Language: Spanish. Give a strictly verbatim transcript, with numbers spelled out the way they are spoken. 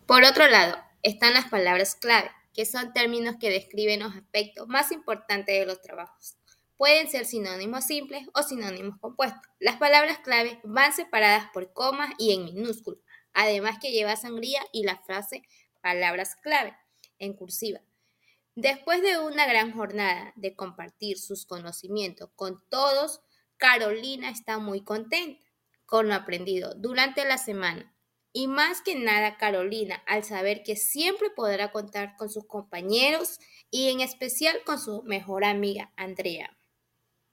Por otro lado, están las palabras clave, que son términos que describen los aspectos más importantes de los trabajos. Pueden ser sinónimos simples o sinónimos compuestos. Las palabras clave van separadas por comas y en minúsculas, además que lleva sangría y la frase palabras clave en cursiva. Después de una gran jornada de compartir sus conocimientos con todos, Carolina está muy contenta con lo aprendido durante la semana. Y más que nada Carolina, al saber que siempre podrá contar con sus compañeros y en especial con su mejor amiga Andrea.